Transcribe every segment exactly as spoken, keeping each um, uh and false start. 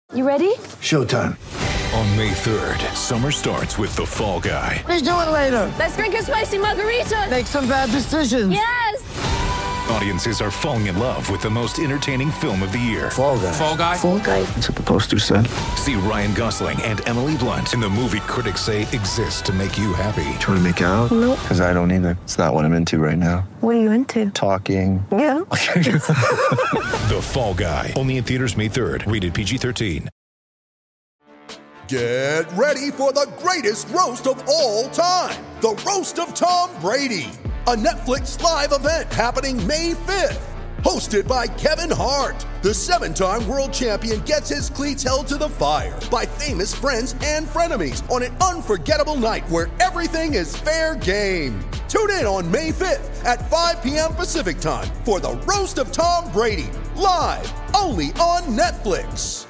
You ready? Showtime. On May third, summer starts with The Fall Guy. Let's do it later. Let's drink a spicy margarita. Make some bad decisions. Yes! Audiences are falling in love with the most entertaining film of the year. Fall Guy. Fall Guy? Fall Guy. That's what the poster said. See Ryan Gosling and Emily Blunt in the movie critics say exists to make you happy. Trying to make it out? Nope. Because I don't either. It's not what I'm into right now. What are you into? Talking. Yeah. The Fall Guy. Only in theaters May third. Rated P G thirteen. Get ready for the greatest roast of all time. The Roast of Tom Brady. A Netflix live event happening May fifth. Hosted by Kevin Hart. The seven-time world champion gets his cleats held to the fire by famous friends and frenemies on an unforgettable night where everything is fair game. Tune in on May fifth at five p.m. Pacific time for the Roast of Tom Brady. Live only on Netflix.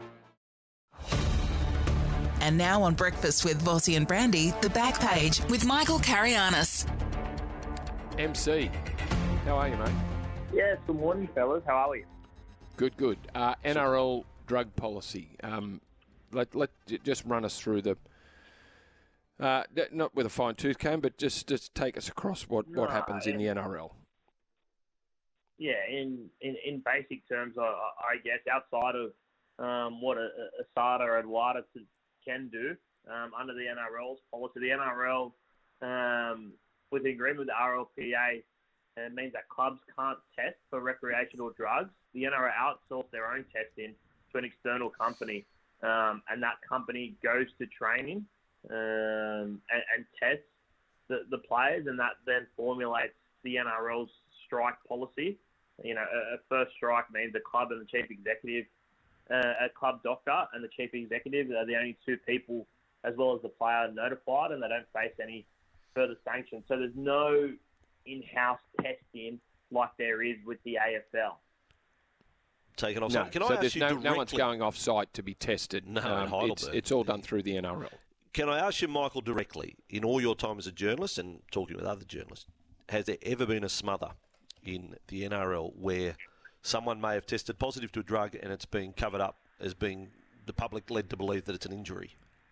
And now on Breakfast with Vossi and Brandy, The Back Page with Michael Carianis. M C, how are you, mate? Yes, good morning, fellas. How are we? Good, good. Uh, N R L drug policy. Um, let let j- just run us through the. Uh, not with a fine tooth comb, but just just take us across what, what No, happens in the N R L. Yeah, in, in, in basic terms, I, I guess outside of um, what a, a SADA or ADWADA can do um, under the N R L's policy, the N R L, um, with the agreement with the R L P A, it means that clubs can't test for recreational drugs. The N R L outsource their own testing to an external company, um, and that company goes to training um, and, and tests the, the players, and that then formulates the N R L's strike policy. You know, a, a first strike means the club and the chief executive, uh, a club doctor and the chief executive are the only two people, as well as the player, notified, and they don't face any further sanctions. So there's no in-house testing like there is with the A F L. Taken off No, site. Can so I ask there's you no, directly? no one's going off site to be tested. No, in um, it's, Heidelberg. it's all done through the N R L. Can I ask you, Michael, directly, in all your time as a journalist and talking with other journalists, has there ever been a smother in the N R L where someone may have tested positive to a drug and it's been covered up as being the public led to believe that it's an injury?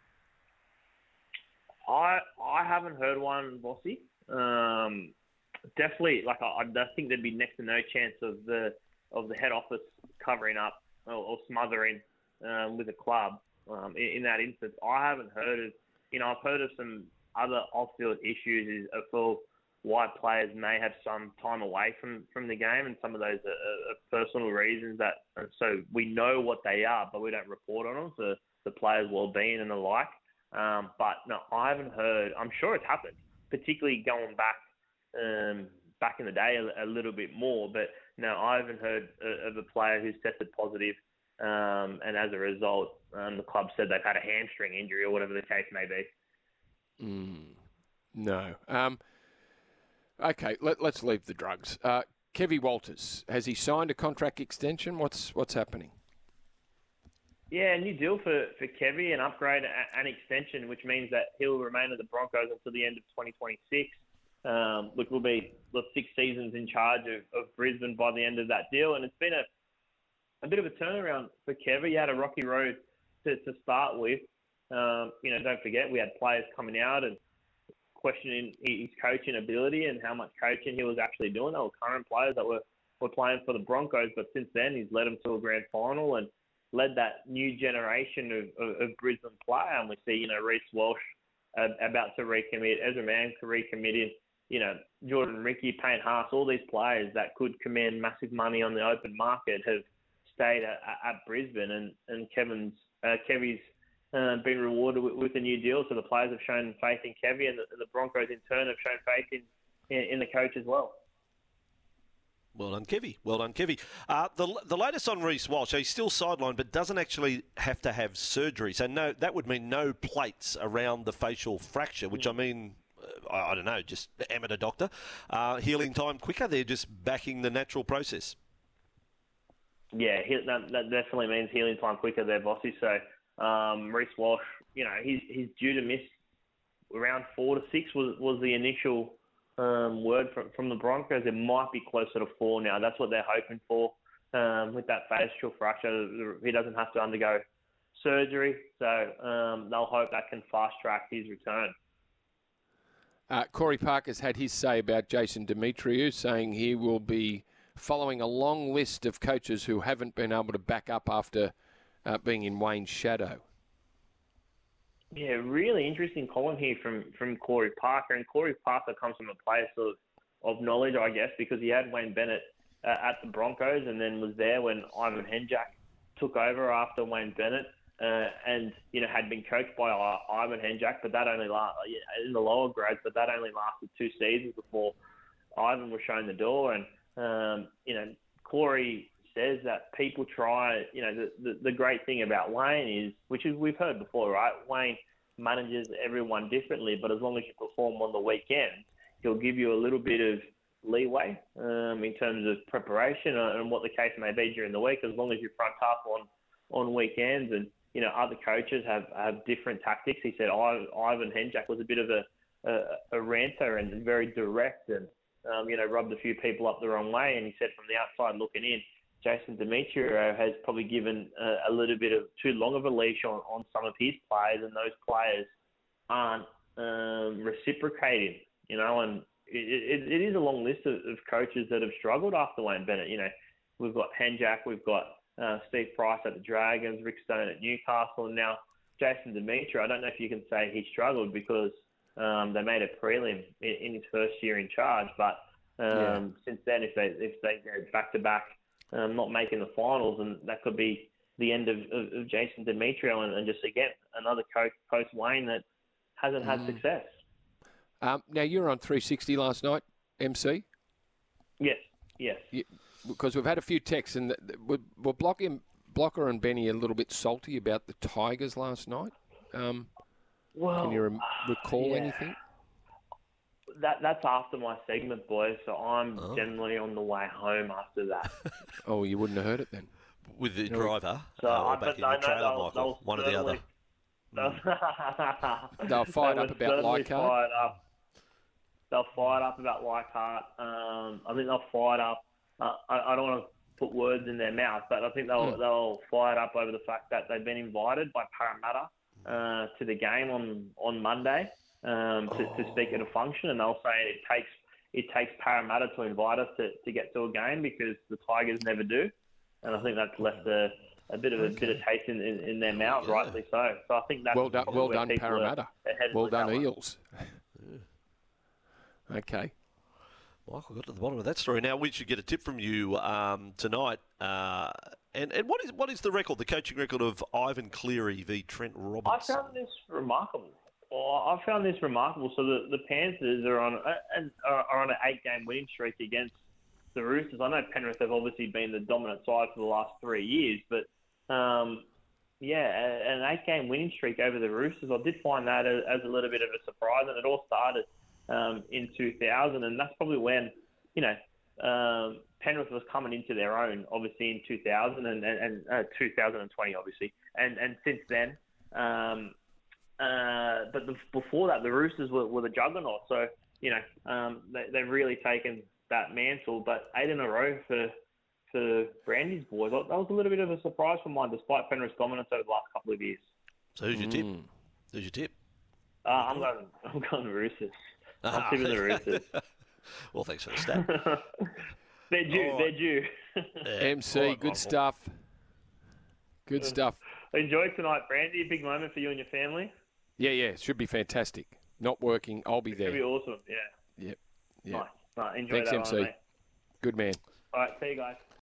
I I haven't heard one, Bossy. Um, definitely, like I, I think there'd be next to no chance of the of the head office covering up or, or smothering um, with a club um, in, in that instance. I haven't heard of, you know, I've heard of some other off-field issues is for why players may have some time away from, from the game, and some of those are, are personal reasons that, so we know what they are, but we don't report on them for the players' well-being and the like. Um, but no, I haven't heard. I'm sure it's happened, particularly going back um, back in the day a, a little bit more. But no, I haven't heard uh, of a player who's tested positive, um, and as a result, um, the club said they've had a hamstring injury or whatever the case may be. Mm, no. Um, okay, let, let's leave the drugs. Uh, Kevy Walters, has he signed a contract extension? What's what's happening? Yeah, new deal for, for Kevy, an upgrade, an extension, which means that he'll remain at the Broncos until the end of twenty twenty-six, um, which will be the six seasons in charge of, of Brisbane by the end of that deal. And it's been a, a bit of a turnaround for Kevy. He had a rocky road to, to start with. Um, you know, don't forget, we had players coming out and questioning his coaching ability and how much coaching he was actually doing. They were current players that were, were playing for the Broncos, but since then he's led them to a grand final and led that new generation of, of, of Brisbane player. And we see, you know, Reece Walsh uh, about to recommit, Ezra Mann recommitting, you know, Jordan Ricky, Payne Haas, all these players that could command massive money on the open market have stayed at, at Brisbane, and, and Kevin's, uh, Kevy's uh, been rewarded with, with a new deal. So the players have shown faith in Kevy, and the, the Broncos in turn have shown faith in, in, in the coach as well. Well done, Kevy. Well done, Kevy. Uh, the the latest on Reece Walsh, he's still sidelined, but doesn't actually have to have surgery. So no, that would mean no plates around the facial fracture, which I mean, uh, I, I don't know, just amateur doctor. Uh, healing time quicker. They're just backing the natural process. Yeah, he, that, that definitely means healing time quicker there, Bossy. So um, Reece Walsh, you know, he's he's due to miss around four to six was was the initial Um, word from, from the Broncos. It might be closer to four now. That's what they're hoping for um, with that facial fracture. He doesn't have to undergo surgery, so um, they'll hope that can fast-track his return. Uh, Corey Parker's had his say about Jason Demetriou, saying he will be following a long list of coaches who haven't been able to back up after uh, being in Wayne's shadow. Yeah, really interesting column here from, from Corey Parker. And Corey Parker comes from a place of, of knowledge, I guess, because he had Wayne Bennett uh, at the Broncos and then was there when Ivan Henjak took over after Wayne Bennett uh, and, you know, had been coached by uh, Ivan Henjak, but that only lasted in the lower grades, but that only lasted two seasons before Ivan was shown the door. And, um, you know, Corey says that people try, you know, the, the, the great thing about Wayne is, which is we've heard before, right? Wayne manages everyone differently, but as long as you perform on the weekend, he'll give you a little bit of leeway um, in terms of preparation and what the case may be during the week, as long as you front up on, on weekends. And, you know, other coaches have, have different tactics. He said Ivan Henjak was a bit of a, a, a ranter and very direct and, um, you know, rubbed a few people up the wrong way. And he said from the outside looking in, Jason Demetriou has probably given a, a little bit of too long of a leash on, on some of his players, and those players aren't um, reciprocating, you know, and it, it, it is a long list of, of coaches that have struggled after Wayne Bennett. You know, we've got Henjak, we've got uh, Steve Price at the Dragons, Rick Stone at Newcastle, and now Jason Demetriou. I don't know if you can say he struggled because um, they made a prelim in, in his first year in charge, but um, yeah. since then, if they if they go back to back, Um, not making the finals, and that could be the end of, of, of Jason Demetriou and, and just, again, another coach post-Wayne that hasn't had mm. success. Um, now, you were on three sixty last night, M C? Yes, yes. You, because we've had a few texts, and we're, we're blocking, Blocker and Benny a little bit salty about the Tigers last night. Um, well, can you re- recall yeah. anything? That That's after my segment, boys, so I'm oh. generally on the way home after that. Oh, you wouldn't have heard it then? With the driver so, uh, or I, back in I your trailer, they'll, Michael? they'll One or the other. They'll fired they up about Leichhardt. Fired up. They'll fired up about Leichhardt. Um, I think they'll fired up. Uh, I, I don't want to put words in their mouth, but I think they'll, mm. they'll fired up over the fact that they've been invited by Parramatta uh, to the game on, on Monday. Um, to, to speak at a function, and they'll say it takes it takes Parramatta to invite us to, to get to a game because the Tigers never do, and I think that's left a, a bit of a okay. bit of taste in, in, in their mouth, yeah. rightly so. So I think that's well done, well done, Parramatta. Well done, summer. Eels. yeah. Okay, Michael got to the bottom of that story. Now we should get a tip from you um, tonight. Uh, and and what is what is the record, the coaching record of Ivan Cleary v Trent Robinson? I found this remarkable. Well, I found this remarkable. So the, the Panthers are on a, are on an eight-game winning streak against the Roosters. I know Penrith have obviously been the dominant side for the last three years, but um, yeah, an eight-game winning streak over the Roosters. I did find that as, as a little bit of a surprise, and it all started um, in two thousand, and that's probably when you know um, Penrith was coming into their own, obviously in two thousand and, and, and uh, two thousand twenty, obviously, and and since then. Um, Uh, but the, before that, the Roosters were, were the juggernaut. So, you know, um, they, they've really taken that mantle. But eight in a row for for Brandy's boys. That was a little bit of a surprise for mine, despite Penrith's dominance over the last couple of years. So who's your mm. tip? Who's your tip? Uh, I'm going. I'm going the Roosters. I'm ah. tipping the Roosters. Well, thanks for the stat. they're due. Right. They're due. Yeah. M C, right, good Michael. stuff. Good stuff. Enjoy tonight, Brandy. A big moment for you and your family. Yeah, yeah, it should be fantastic. Not working, I'll be it there. Should be awesome, yeah. Yep. Yep. Nice. Nice. Enjoy Thanks, that M C. one, mate. Good man. All right, see you guys.